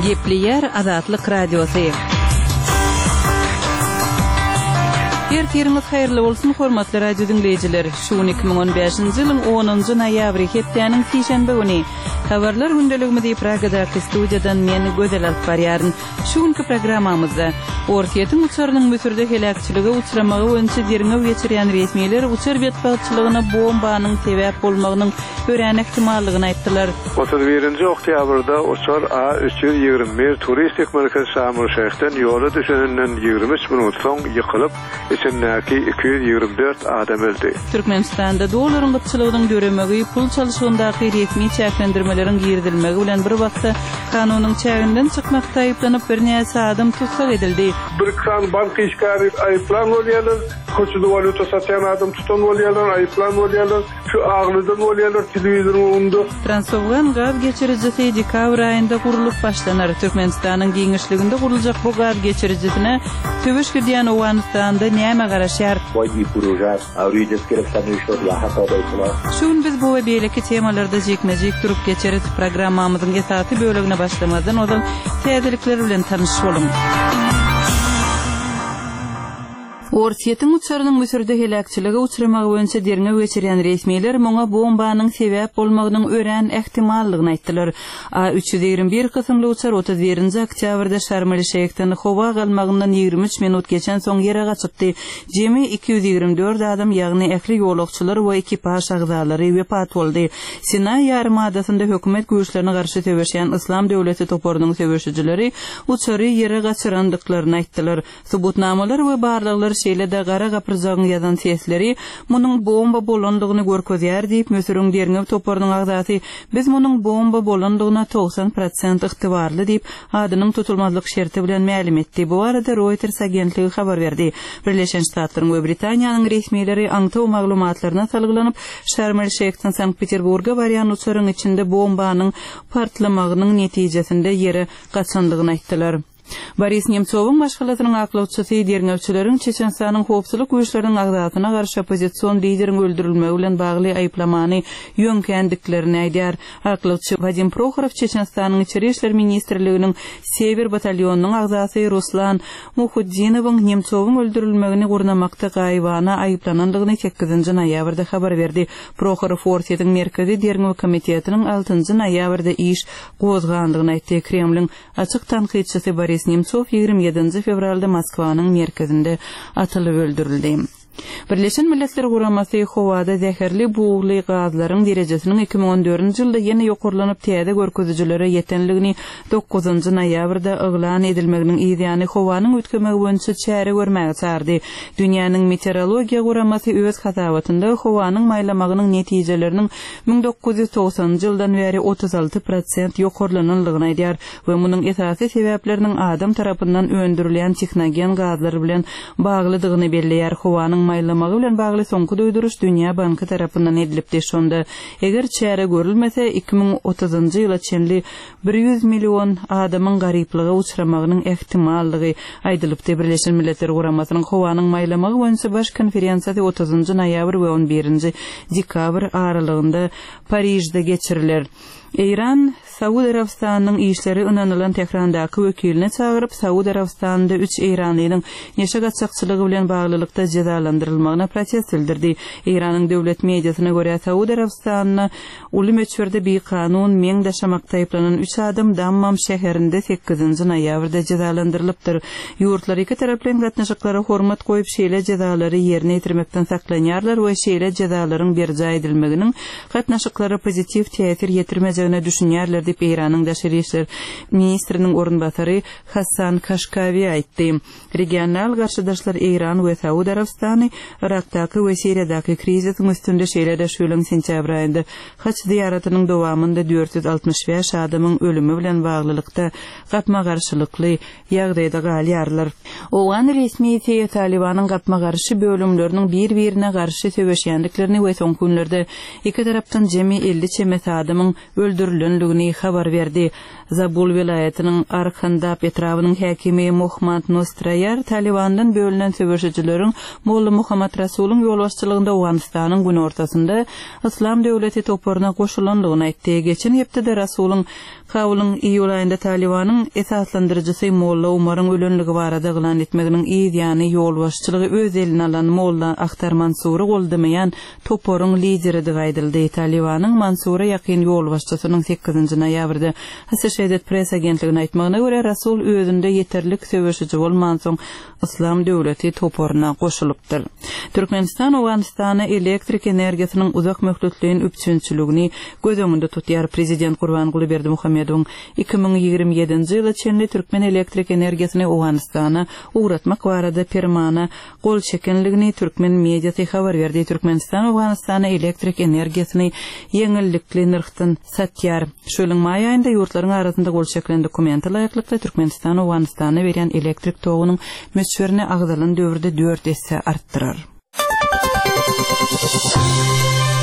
Gepleyer Azatlyk Radiosu. Tertiyeriniz hayırlı olsun hormatly radio dinleyijiler. Şu 2015-nji ýylyň 10-njy noýabry hepdeniň sişenbe güni habarlar gündeligimizi Pragadaky studiýadan meni gözel alyp barýaryn. Şu günki programmamyzda Ortiýetiň uçarynyň müsürde helakçylygy uçuramagy boýunça derňe geçirýän resmiýetler uçar betbaçylygyna bombanyň sebäp bolmagynyň ören ihtimallygyny aýtdylar. 31-nji oktýabrda uçar A321 turistik merkez Şamil şäherden ýola düşeninden 23 minut soň ýykylyp içindäki 224 adam öldü. Türkmenistanda dolaryň gytçylygynyň döremegi pul çalyşygyndaky resmi çäklendirmeleriň girdilmegi bilen bir wagtda kanunyň çäginden çykmakda aýyplanyp bir näçe adam tutsak edildi. Bir kan bank işgari aýyplan bolýarlar, koçuda valuta satýan adam tutan bolýarlar, aýyplan bolýarlar, şu aglydan bolýarlar, telewizorun önünde. Transowgan gaz geçiricisi dekabr aýynda gurulyp başlanar. Türkmenistanyň giňişliginde guruljak bu gaz geçiricisine töweş girýän Owganistanda näme garaşýar? Şun biz bu we beýleki temalarda jekmejek durup geçerit programmamyzyň esasy bölegine başlamadan odan täzelikler bilen tanyşyş bolun. Ortiýetiň uçarynyň müsürde helakçylygy uçuramagy boýunça derňe geçirýän resmiýetler muňa bombanyň sebäp bolmagynyň ören ihtimallygyny aýtdylar. A321 kysymly uçar 31-nji oktýabrda Şarmel şäherden howa galmagyndan 23 minut geçen soň ýere çykdy. Jemi 224 adam, ýagny ähli ýolagçylar we ekipaj agzalary wepat boldy. Sinay ýarymadasyna hökümet güýçlerine garşy töweşýän Islam döwleti toporunyň töweşijileri uçary ýere gaçyrandyklaryny aýtdylar. Subutnamalar we barlyklar şeýlede gara gapyrjagyň ýazan sesleri munyň bomba bolandygyny görkezýär diýip mösürüň derňe toporunyň agzasy biz munyň bomba bolandygyna 90% ygtybarly diýip adynyň tutulmazlyk şerti bilen ma'lum etdi. Bu arada Reuters agentligi habar berdi. Birleşen Ştatlaryň we Britaniýanyň resmiýetleri aňtaw maglumatlaryna salgylanyp Şarmel şäherden Sankt-Peterburga barýan uçaryň içinde bombanyň partlamagynyň netijesinde ýere gaçandygyny aýtdylar. Boris Nemcowyň başgalatynyň aklawçysy derňewçileriň Çeçenistanyň howpsuzlyk güýçleriniň agzatyna garşy opozisiýon lideriň öldürilmegi bilen bagly aýplamany ýönkendiklerini aýdýar. Aklawçy Vadim Prokhorov Çeçenistanyň içeri işler ministrliginiň Sever batalyonunyň agzasy Ruslan Muhuddinowyň Nemcowyň öldürilmegini gurnamakda gaýbana aýplanandygyny 8-nji noýabrda habar berdi. Prokhorov Ortiýetiň merkezi derňew komitetiniň 6-njy noýabrda iş gozgandygyny aýtdy. Kremliň açyk tanqidçisi Boris Nemtsov 27 fevralda Moskwanyň merkezinde atylyp öldürildi. Birleşen Milletler Guramasy howada zäherli buğly gazlaryň derejesiniň 2014-nji ýylda ýene ýokurlanyp täze görkezijilere ýetenligini 9-njy noýabrda eglan edilmeginiň ýa-ni howanyň ötkemegi boýunça çäre görmäge çağırdy. Dünýäniň meteorologiýa Guramasy öz hasabatynda howanyň maýlamagynyň netijeleriniň 1990-njy ýyldan beri 36% ýokurlananlygyny aýdýar we munyň esasy sebäpleriniň adam tarapyndan öndürilen texnogen gazlar bilen baglydygyny belleýär. Howanyň maýlamagy bilen bagly soňky doýduruş Dünýä Banky tarapyndan edilipdi. Şonda eger çäre görülmese 2030-njy ýyla çenli 100 million adamyň garyplyga uçuramagynyň ihtimallygy aýdylypdy. Birleşen Milletler Guramasynyň howanyň maýlamagy boýunça baş konferensiýasy 30-njy noýabr we 11-nji dekabr aralygynda Paryjda geçiriler. İran, Saudi Arabistanyň işleri ynanylan Tehrandaky wekilini çağırıp Saudi Arabistanda 3 İranlynyň neşe gaçakçylygy bilen baglylykda jazalandyrylmagyna protest bildirdi. İranyň döwlet mediasyna görä Saudi Arabistanyň uly meçherde bir kanun meň daşamakda aýplanan 3 adam Dammam şäherinde 8-nji noýabrda jazalandyrylypdyr. Ýurtlar iki taraplan gatnaşyklary hormat goýup şeýle jazalary ýerine ýetirmekden saklanýarlar we şeýle jazalaryň berja edilmeginiň gatnaşyklary pozitiv täsir ýetirmejegine düşünýärler diýip İranyň daşary işler ministriniň orunbasary Hasan Kashkavi aýtdy. Regional garşydaşlar İran we Saudi Arabistany Irakdaky we Siriýadaky kriziň üstünde şeýle şu ýylyň sentyabr aýynda haç ziýaratynyň dowamında 465 adamyň ölümi bilen baglylykda gatma garşylykly ýagdaýda galýarlar. Owgan resmiýeti Talibanyň gatma garşy bölümleriniň bir-birine garşy töweşýändiklerini we soňky günlerde iki tarapdan jemi 50 çemet adamyň öldürilenligini habar berdi. Zabul vilayetinin Arkhandap etrawynyň häkimi Muhammad Nostrayar Talibandan bölünen söwüşçilerin molla Muhammed Rasul'un yol başçılığında Awganistanyň gün ortasında İslam döwleti toporuna goşulandygyny aýtdy. Geçen hepde Rasul'un Kabul'un iýul aýynda Talibanyň esaslandyrjysy Molla Umar'ın ölenligi barada gylan etmeginiň ýa-ni yol başçylygy öz eline alan Molla Akhtar Mansury goldamayan toporun lideri diýip aýdyldy. Talibanyň Mansury ýakyn yol başçysynyň 8-nji noýabrda Associated Press agentligine aýtmagyna görä Rasul özünde ýeterlik söwüşüji bolman soň İslam döwleti toporuna goşulypdyr. Türkmenistan Awganistana elektrik energiýasynyň uzak möhletliğin üpçünçiligini göz öňünde tutýar. Prezident Gurbanguly Berdimuhammedow 2027-nji ýyla çenli Türkmen elektrik energiýasyny Awganistana uğratmak barada permana gol çekenligini Türkmen mediasy habar berdi. Türkmenistan Awganistana elektrik energiýasyny ýeňillikli nirkdan satýar. Şöleň maý aýynda ýurtlaryň arasynda gol çekilen dokumenti laýyklykda Türkmenistan Awganistana beren elektrik togunyň möçberini agdalan döwürde 4 esse artdyrar.